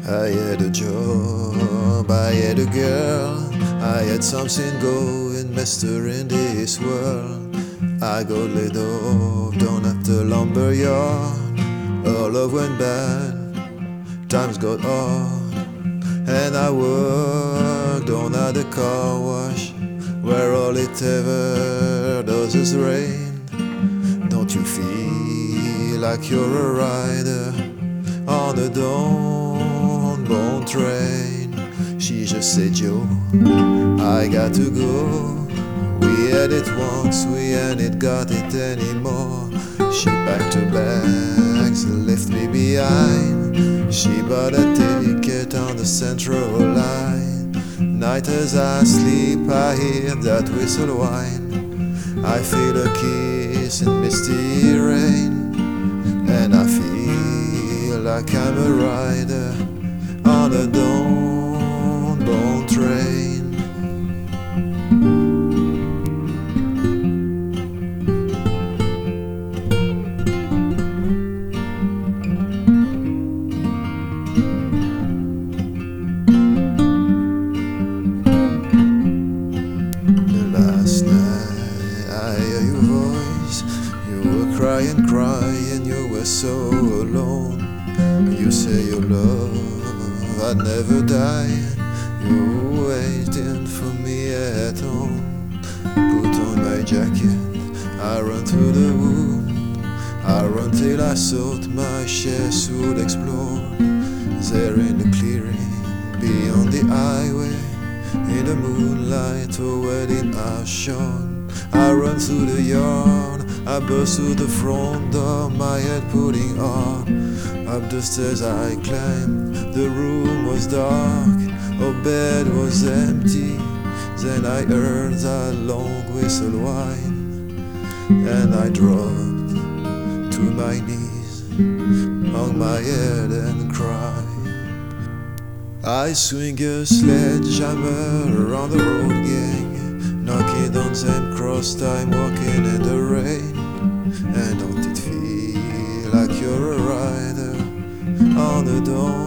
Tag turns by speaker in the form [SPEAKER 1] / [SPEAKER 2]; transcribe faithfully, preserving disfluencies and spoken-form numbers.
[SPEAKER 1] I had a job, I had a girl, I had something going, mister, in this world. I got laid off down at the lumber yard. All love went bad, times got hard, and I worked down at the car wash, where all it ever does is rain. Don't you feel like you're a rider on a dawn-bound train? She just said, Joe, I got to go. We had it once, we ain't got it anymore. She packed her bags and left me behind. She bought a ticket on the Central Line. Night as I sleep, I hear that whistle whine. I feel a kiss in misty rain, and I feel like I'm a rider on a dawn-bound train. Last night I hear your voice. You were crying, crying, you were so alone. You say your love I'd never die. You were waiting for me at home. Put on my jacket, I run through the wood. I run till I thought my chest would explode. There in the clearing, beyond the highway, in the moonlight, a wedding I shone. I run through the yard, I burst through the front door, my head putting on. Up the stairs I climbed, the room was dark, our bed was empty. Then I heard that long whistle whine, and I dropped to my knees, hung my head and cried. I swing a sledgehammer around the road, gang, knocking on them cross time, walking in the rain. And don't it feel like you're a rider on the dawn